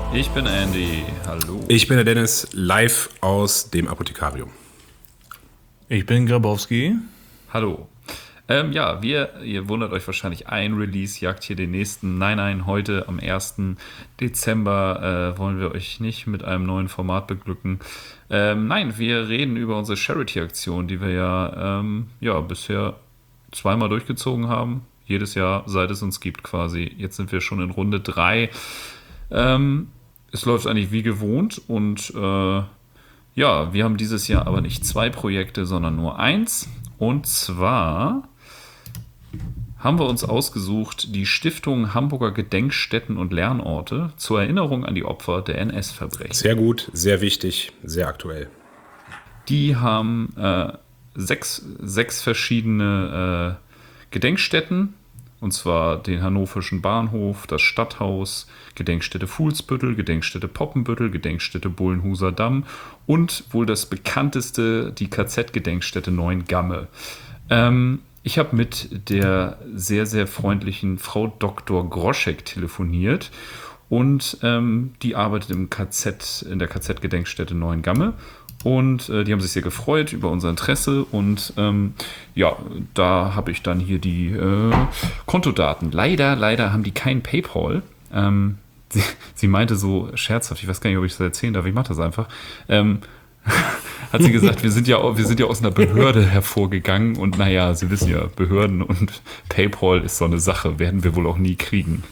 Ich bin Andy, hallo. Ich bin der Dennis, live aus dem Apothekarium. Ich bin Grabowski. Hallo. Ihr wundert euch wahrscheinlich, ein Release jagt hier den nächsten. Nein, heute am 1. Dezember wollen wir euch nicht mit einem neuen Format beglücken. Nein, wir reden über unsere Charity-Aktion, die wir ja bisher zweimal durchgezogen haben. Jedes Jahr, seit es uns gibt quasi. Jetzt sind wir schon in Runde 3. Es läuft eigentlich wie gewohnt und wir haben dieses Jahr aber nicht 2 Projekte, sondern nur 1. Und zwar haben wir uns ausgesucht, die Stiftung Hamburger Gedenkstätten und Lernorte zur Erinnerung an die Opfer der NS-Verbrechen. Sehr gut, sehr wichtig, sehr aktuell. Die haben 6 verschiedene Gedenkstätten, und zwar den Hannoverschen Bahnhof, das Stadthaus, Gedenkstätte Fuhlsbüttel, Gedenkstätte Poppenbüttel, Gedenkstätte Bullenhuser Damm und wohl das bekannteste, die KZ-Gedenkstätte Neuengamme. Ich habe mit der sehr, sehr freundlichen Frau Dr. Groschek telefoniert und die arbeitet in der KZ-Gedenkstätte Neuengamme. Und die haben sich sehr gefreut über unser Interesse und da habe ich dann hier die Kontodaten. Leider haben die kein PayPal. Sie meinte so scherzhaft, ich weiß gar nicht, ob ich das erzählen darf, ich mache das einfach. Hat sie gesagt, wir sind ja aus einer Behörde hervorgegangen und naja, Sie wissen ja, Behörden und PayPal ist so eine Sache, werden wir wohl auch nie kriegen.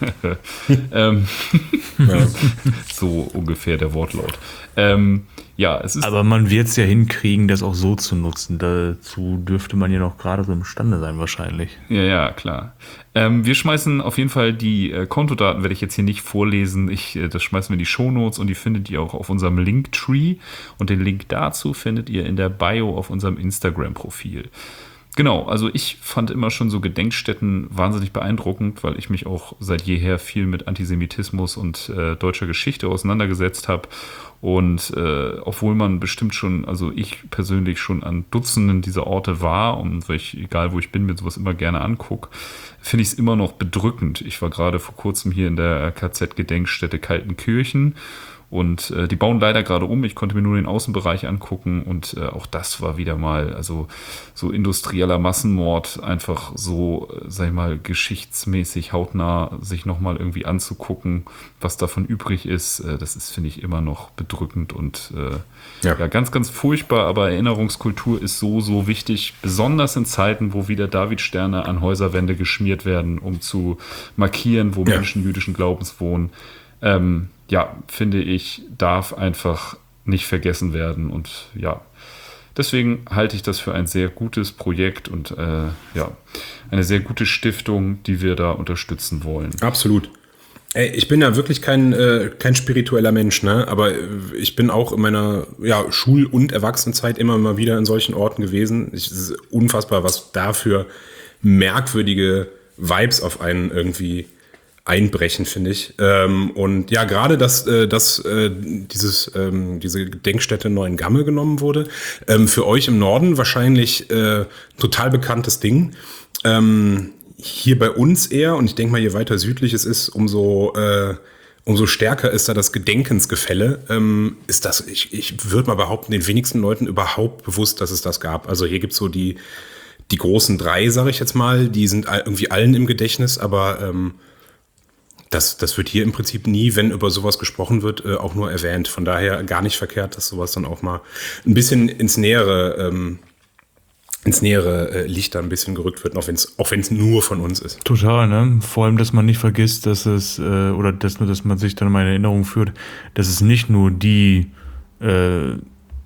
So ungefähr der Wortlaut. Es ist. Aber man wird es ja hinkriegen, das auch so zu nutzen. Dazu dürfte man ja noch gerade so imstande sein wahrscheinlich. Ja, klar. Wir schmeißen auf jeden Fall die Kontodaten, werde ich jetzt hier nicht vorlesen. Das schmeißen wir in die Shownotes und die findet ihr auch auf unserem Linktree. Und den Link dazu findet ihr in der Bio auf unserem Instagram-Profil. Genau, also ich fand immer schon so Gedenkstätten wahnsinnig beeindruckend, weil ich mich auch seit jeher viel mit Antisemitismus und deutscher Geschichte auseinandergesetzt habe. Und obwohl man bestimmt schon, also ich persönlich schon an Dutzenden dieser Orte war und weil ich, egal wo ich bin, mir sowas immer gerne angucke, finde ich es immer noch bedrückend. Ich war gerade vor kurzem hier in der KZ-Gedenkstätte Kaltenkirchen. Und die bauen leider gerade um. Ich konnte mir nur den Außenbereich angucken und auch das war wieder mal, also so industrieller Massenmord, einfach so, sag ich mal, geschichtsmäßig hautnah sich nochmal irgendwie anzugucken, was davon übrig ist. Das ist, finde ich, immer noch bedrückend und ganz, ganz furchtbar. Aber Erinnerungskultur ist so wichtig, besonders in Zeiten, wo wieder Davidsterne an Häuserwände geschmiert werden, um zu markieren, wo Menschen jüdischen Glaubens wohnen. Finde ich, darf einfach nicht vergessen werden. Und deswegen halte ich das für ein sehr gutes Projekt und eine sehr gute Stiftung, die wir da unterstützen wollen. Absolut. Ich bin ja wirklich kein spiritueller Mensch, ne? Aber ich bin auch in meiner Schul- und Erwachsenenzeit immer mal wieder in solchen Orten gewesen. Es ist unfassbar, was da für merkwürdige Vibes auf einen irgendwie einbrechen, finde ich. Und ja, gerade, dass diese Gedenkstätte Neuengamme genommen wurde, für euch im Norden wahrscheinlich total bekanntes Ding. Hier bei uns eher, und ich denke mal, je weiter südlich es ist, umso stärker ist da das Gedenkensgefälle. Ist das, ich würde mal behaupten, den wenigsten Leuten überhaupt bewusst, dass es das gab. Also hier gibt's so die großen 3, sage ich jetzt mal, die sind irgendwie allen im Gedächtnis, aber das wird hier im Prinzip nie, wenn über sowas gesprochen wird, auch nur erwähnt. Von daher gar nicht verkehrt, dass sowas dann auch mal ein bisschen ins nähere Licht da ein bisschen gerückt wird, auch wenn es nur von uns ist. Total, ne? Vor allem, dass man nicht vergisst, dass es, dass man sich dann mal in Erinnerung führt, dass es nicht nur die 3,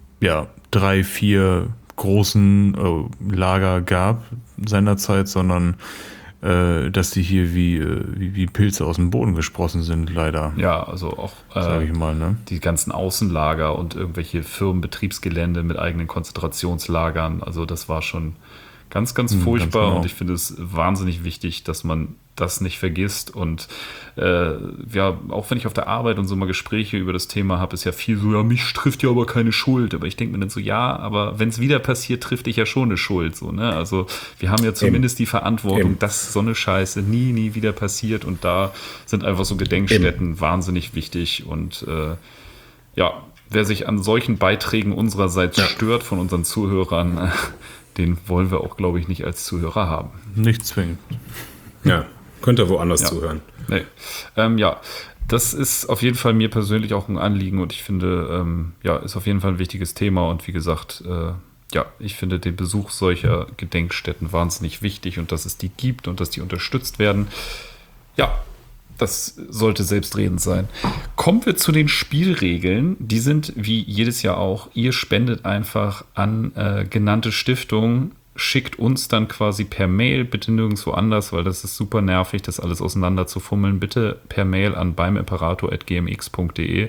4 großen Lager gab seinerzeit, sondern dass die hier wie Pilze aus dem Boden gesprossen sind, leider. Ja, also auch sag ich mal, ne? Die ganzen Außenlager und irgendwelche Firmenbetriebsgelände mit eigenen Konzentrationslagern. Also das war schon Ganz, ganz furchtbar. genau. Und ich finde es wahnsinnig wichtig, dass man das nicht vergisst. Und ja, auch wenn ich auf der Arbeit und so mal Gespräche über das Thema habe, ist ja viel so, ja, mich trifft ja aber keine Schuld. Aber ich denke mir dann so, ja, aber wenn es wieder passiert, trifft dich ja schon eine Schuld. So, ne? Also wir haben ja zumindest die Verantwortung, dass so eine Scheiße nie wieder passiert. Und da sind einfach so Gedenkstätten wahnsinnig wichtig. Und ja, wer sich an solchen Beiträgen unsererseits stört von unseren Zuhörern, den wollen wir auch, glaube ich, nicht als Zuhörer haben. Nicht zwingend. Ja, könnt ihr woanders zuhören. Nee. Ja, das ist auf jeden Fall mir persönlich auch ein Anliegen und ich finde, ja, ist auf jeden Fall ein wichtiges Thema und wie gesagt, ja, ich finde den Besuch solcher Gedenkstätten wahnsinnig wichtig und dass es die gibt und dass die unterstützt werden. Ja, das sollte selbstredend sein. Kommen wir zu den Spielregeln. Die sind wie jedes Jahr auch, ihr spendet einfach an genannte Stiftungen, schickt uns dann quasi per Mail, bitte nirgendwo anders, weil das ist super nervig, das alles auseinander zu fummeln, bitte per Mail an beimimperator@gmx.de.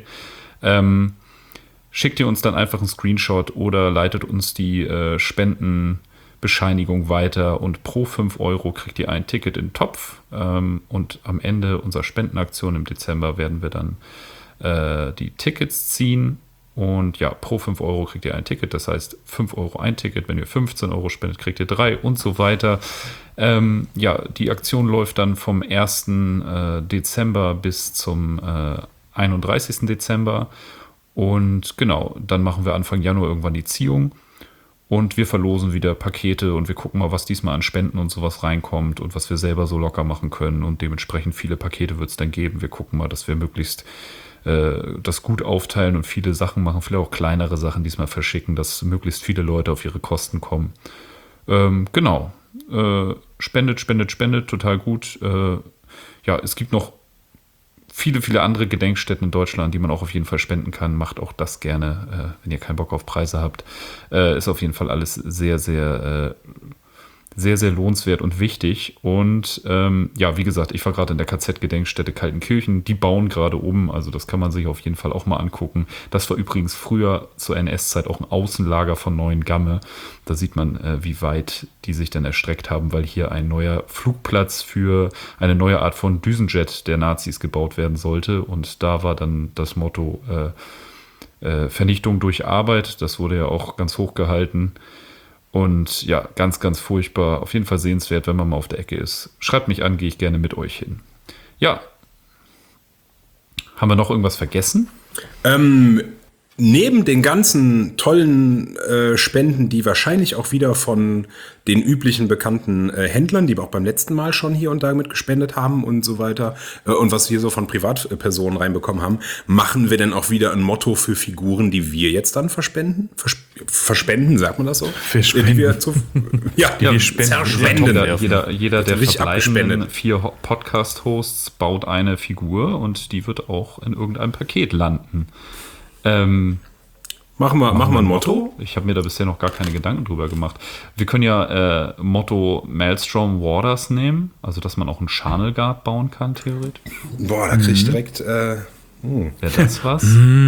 Schickt ihr uns dann einfach einen Screenshot oder leitet uns die Spendenbescheinigung weiter und pro 5 Euro kriegt ihr ein Ticket in den Topf und am Ende unserer Spendenaktion im Dezember werden wir dann die Tickets ziehen. Und ja, pro 5 Euro kriegt ihr ein Ticket, das heißt 5 Euro ein Ticket, wenn ihr 15 Euro spendet, kriegt ihr 3 und so weiter. Ja, die Aktion läuft dann vom 1. Dezember bis zum 31. Dezember und genau, dann machen wir Anfang Januar irgendwann die Ziehung und wir verlosen wieder Pakete und wir gucken mal, was diesmal an Spenden und sowas reinkommt und was wir selber so locker machen können und dementsprechend viele Pakete wird es dann geben. Wir gucken mal, dass wir möglichst das gut aufteilen und viele Sachen machen, vielleicht auch kleinere Sachen diesmal verschicken, dass möglichst viele Leute auf ihre Kosten kommen. Genau. Spendet, total gut. Ja, es gibt noch viele andere Gedenkstätten in Deutschland, die man auch auf jeden Fall spenden kann. Macht auch das gerne, wenn ihr keinen Bock auf Preise habt. Ist auf jeden Fall alles sehr, sehr lohnenswert und wichtig. Und ja, wie gesagt, ich war gerade in der KZ-Gedenkstätte Kaltenkirchen. Die bauen gerade um, also das kann man sich auf jeden Fall auch mal angucken. Das war übrigens früher zur NS-Zeit auch ein Außenlager von Neuengamme. Da sieht man, wie weit die sich dann erstreckt haben, weil hier ein neuer Flugplatz für eine neue Art von Düsenjet der Nazis gebaut werden sollte. Und da war dann das Motto Vernichtung durch Arbeit. Das wurde ja auch ganz hoch gehalten. Und ja, ganz, ganz furchtbar. Auf jeden Fall sehenswert, wenn man mal auf der Ecke ist. Schreibt mich an, gehe ich gerne mit euch hin. Ja. Haben wir noch irgendwas vergessen? Neben den ganzen tollen Spenden, die wahrscheinlich auch wieder von den üblichen bekannten Händlern, die wir auch beim letzten Mal schon hier und da mit gespendet haben und so weiter, und was wir so von Privatpersonen reinbekommen haben, machen wir dann auch wieder ein Motto für Figuren, die wir jetzt dann verspenden? Verspenden, sagt man das so? Verspenden. Die wir wir spenden. Jeder der verbleibenden 4 Podcast-Hosts baut eine Figur und die wird auch in irgendeinem Paket landen. Machen wir ein Motto? Ich habe mir da bisher noch gar keine Gedanken drüber gemacht. Wir können ja Motto Maelstrom Waters nehmen, also dass man auch einen Channel Guard bauen kann, theoretisch. Boah, da krieg ich direkt... Wäre das was?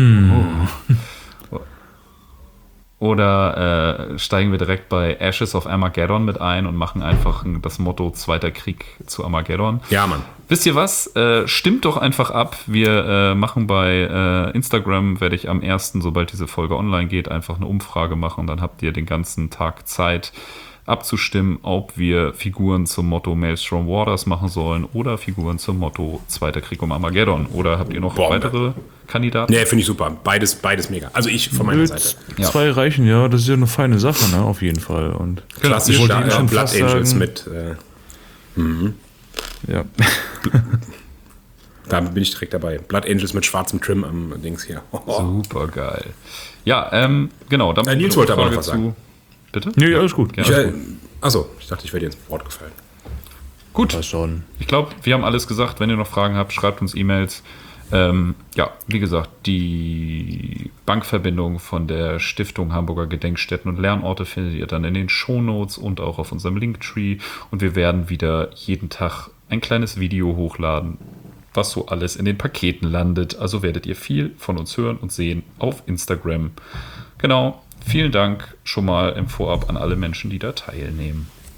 Oder steigen wir direkt bei Ashes of Armageddon mit ein und machen einfach das Motto Zweiter Krieg zu Armageddon. Ja, Mann. Wisst ihr was? Stimmt doch einfach ab. Wir machen bei Instagram, werde ich am 1., sobald diese Folge online geht, einfach eine Umfrage machen. Dann habt ihr den ganzen Tag Zeit abzustimmen, ob wir Figuren zum Motto Maelstrom Waters machen sollen oder Figuren zum Motto Zweiter Krieg um Armageddon. Oder habt ihr noch weitere Kandidaten? Nee, finde ich super. Beides mega. Also ich von meiner Seite. Ja. 2 reichen, ja. Das ist ja eine feine Sache, ne? Auf jeden Fall. Und klassisch Blood Angels mit... Ja. Da bin ich direkt dabei. Blood Angels mit schwarzem Trim am Dings hier. Super geil. Ja, genau. Dann Nils wollte aber noch was sagen. Bitte? Nee, alles gut. Achso, ich dachte, ich wäre dir ins Wort gefallen. Gut. Passt schon. Ich glaube, wir haben alles gesagt. Wenn ihr noch Fragen habt, schreibt uns E-Mails. Ja, wie gesagt, die Bankverbindung von der Stiftung Hamburger Gedenkstätten und Lernorte findet ihr dann in den Shownotes und auch auf unserem Linktree. Und wir werden wieder jeden Tag ein kleines Video hochladen, was so alles in den Paketen landet. Also werdet ihr viel von uns hören und sehen auf Instagram. Genau. Vielen Dank schon mal im Vorab an alle Menschen, die da teilnehmen.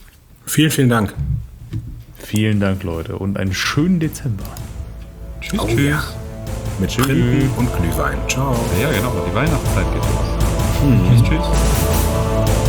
Vielen, vielen Dank. Vielen Dank, Leute, und einen schönen Dezember. Tschüss, Oh tschüss. ja. Mit Printen und Glühwein. Ciao. Ja, genau. Die Weihnachtszeit geht los. Tschüss, tschüss.